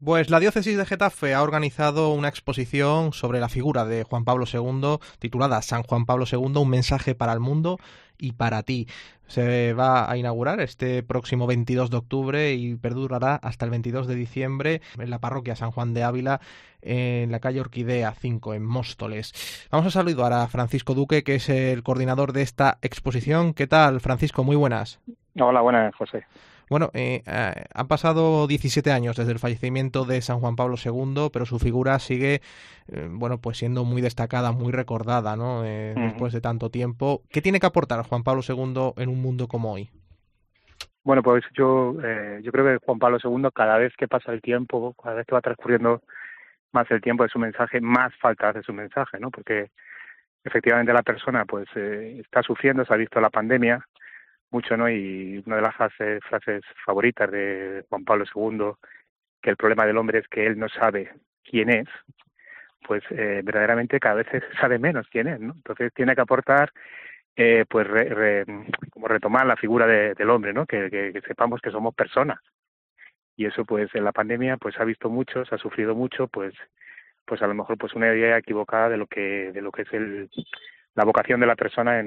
Pues la diócesis de Getafe ha organizado una exposición sobre la figura de Juan Pablo II titulada San Juan Pablo II, un mensaje para el mundo y para ti. Se va a inaugurar este próximo 22 de octubre y perdurará hasta el 22 de diciembre en la parroquia San Juan de Ávila, en la calle Orquídea 5, en Móstoles. Vamos a saludar a Francisco Duque, que es el coordinador de esta exposición. ¿Qué tal, Francisco? Muy buenas. Hola, buenas, José. Bueno, han pasado 17 años desde el fallecimiento de San Juan Pablo II, pero su figura sigue, bueno, pues siendo muy destacada, muy recordada, ¿no? Ujú. Después de tanto tiempo. ¿Qué tiene que aportar Juan Pablo II en un mundo como hoy? Bueno, pues yo creo que Juan Pablo II, cada vez que pasa el tiempo, cada vez que va transcurriendo más el tiempo de su mensaje, más falta hace su mensaje, ¿no? Porque efectivamente la persona pues está sufriendo, se ha visto la pandemia mucho, ¿no? Y una de las frases favoritas de Juan Pablo II, que el problema del hombre es que él no sabe quién es, pues verdaderamente cada vez se sabe menos quién es, ¿no? Entonces tiene que aportar pues como retomar la figura del hombre, ¿no? Que sepamos que somos personas. Y eso pues en la pandemia pues se ha visto mucho, se ha sufrido mucho, pues a lo mejor pues una idea equivocada de lo que es la vocación de la persona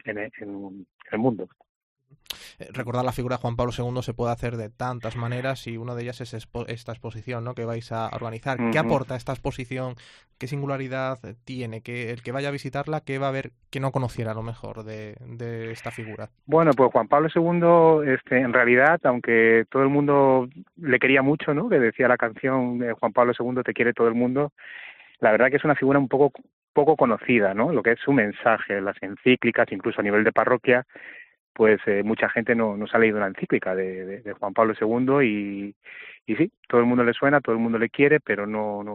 en el mundo. Recordar la figura de Juan Pablo II se puede hacer de tantas maneras y una de ellas es esta exposición, ¿no?, que vais a organizar. ¿Qué Ujú. aporta esta exposición? ¿Qué singularidad tiene? Que el que vaya a visitarla, ¿qué va a ver que no conociera a lo mejor de esta figura? Bueno, pues Juan Pablo II, en realidad, aunque todo el mundo le quería mucho, ¿no? Que decía la canción Juan Pablo II te quiere todo el mundo. La verdad que es una figura un poco conocida, ¿no? Lo que es su mensaje, las encíclicas, incluso a nivel de parroquia, pues mucha gente no se ha leído la encíclica de Juan Pablo II y sí, todo el mundo le suena, todo el mundo le quiere, pero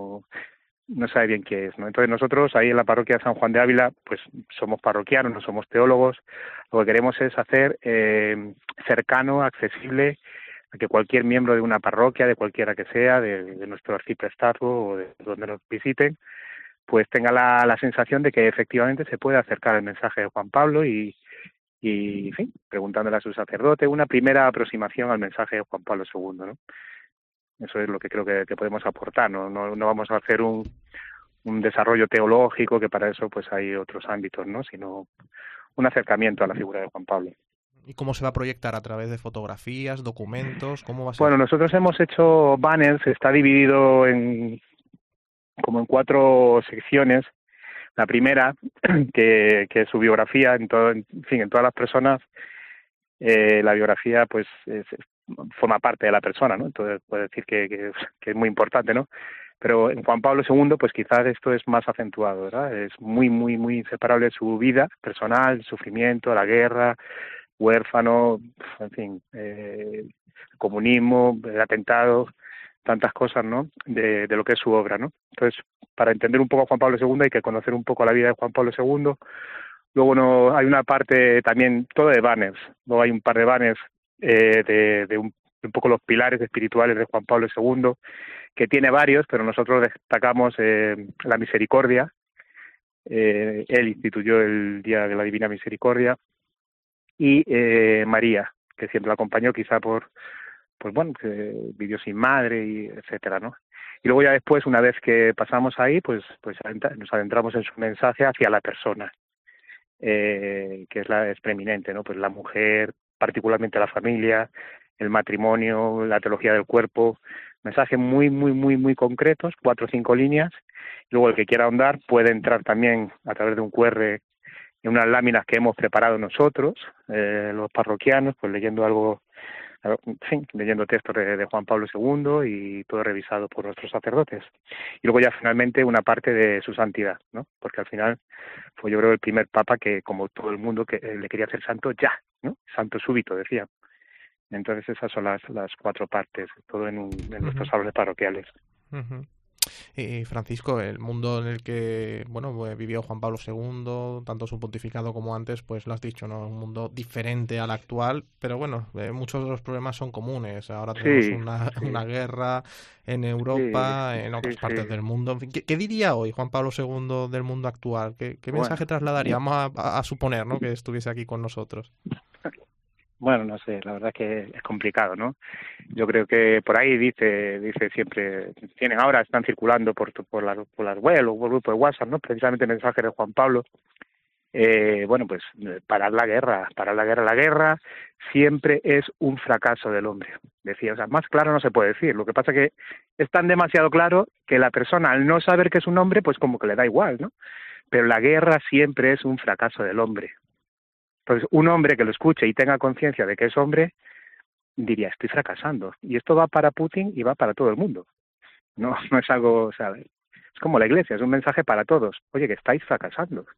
no sabe bien qué es, ¿no? Entonces nosotros ahí en la parroquia de San Juan de Ávila, pues somos parroquianos, no somos teólogos, lo que queremos es hacer cercano, accesible, a que cualquier miembro de una parroquia, de cualquiera que sea, de nuestro arciprestazgo o de donde nos visiten, pues tenga la sensación de que efectivamente se puede acercar el mensaje de Juan Pablo y en fin, preguntándole a su sacerdote, una primera aproximación al mensaje de Juan Pablo II, ¿no? Eso es lo que creo que podemos aportar, no vamos a hacer un desarrollo teológico, que para eso pues hay otros ámbitos, ¿no? Sino un acercamiento a la figura de Juan Pablo. ¿Y cómo se va a proyectar? ¿A través de fotografías, documentos? ¿Cómo va a ser? Bueno, nosotros hemos hecho banners, está dividido como en 4 secciones. La primera, que es su biografía, en fin, en todas las personas, la biografía pues forma parte de la persona, ¿no? Entonces puede decir que es muy importante, ¿no? Pero en Juan Pablo II, pues quizás esto es más acentuado, ¿verdad? Es muy inseparable su vida personal, el sufrimiento, la guerra, huérfano, en fin, comunismo, el atentado, tantas cosas, ¿no? De lo que es su obra, ¿no? Entonces, para entender un poco a Juan Pablo II hay que conocer un poco la vida de Juan Pablo II. Luego no hay una parte también, todo de banners. Luego hay un par de banners de un poco los pilares espirituales de Juan Pablo II, que tiene varios, pero nosotros destacamos la misericordia. Él instituyó el Día de la Divina Misericordia y María, que siempre la acompañó, quizá pues bueno, que vivió sin madre y etcétera, ¿no? Y luego ya después, una vez que pasamos ahí, pues nos adentramos en su mensaje hacia la persona, que es preeminente, ¿no? Pues la mujer, particularmente la familia, el matrimonio, la teología del cuerpo, mensajes muy concretos, 4 o 5 líneas. Luego el que quiera ahondar puede entrar también a través de un QR en unas láminas que hemos preparado nosotros, los parroquianos, pues leyendo algo, en fin, leyendo textos de Juan Pablo II y todo revisado por nuestros sacerdotes. Y luego ya finalmente una parte de su santidad, ¿no? Porque al final fue, yo creo, el primer papa que, como todo el mundo, que le quería hacer santo ya, ¿no? Santo súbito, decía. Entonces esas son las 4 partes, todo en nuestros Ujú, salones parroquiales. ujú. Y Francisco, el mundo en el que, bueno, pues vivió Juan Pablo II, tanto su pontificado como antes, pues lo has dicho, ¿no? Un mundo diferente al actual, pero bueno, muchos de los problemas son comunes. Ahora tenemos Sí, una sí, guerra en sí, Europa, en sí, otras partes sí. del mundo. En fin, ¿qué diría hoy Juan Pablo II del mundo actual? ¿Qué mensaje Bueno, trasladaría? Vamos a suponer, ¿no?, que estuviese aquí con nosotros. Bueno, no sé, la verdad es que es complicado, ¿no? Yo creo que por ahí dice siempre, están circulando por las web o por grupos de WhatsApp, ¿no? Precisamente mensajes de Juan Pablo. Bueno, pues parar la guerra, la guerra siempre es un fracaso del hombre, decía, o sea, más claro no se puede decir, lo que pasa que es tan demasiado claro que la persona al no saber que es un hombre, pues como que le da igual, ¿no? Pero la guerra siempre es un fracaso del hombre. Entonces, un hombre que lo escuche y tenga conciencia de que es hombre, diría, estoy fracasando. Y esto va para Putin y va para todo el mundo. No, no es algo, o sea, es como la iglesia, es un mensaje para todos. Oye, que estáis fracasando.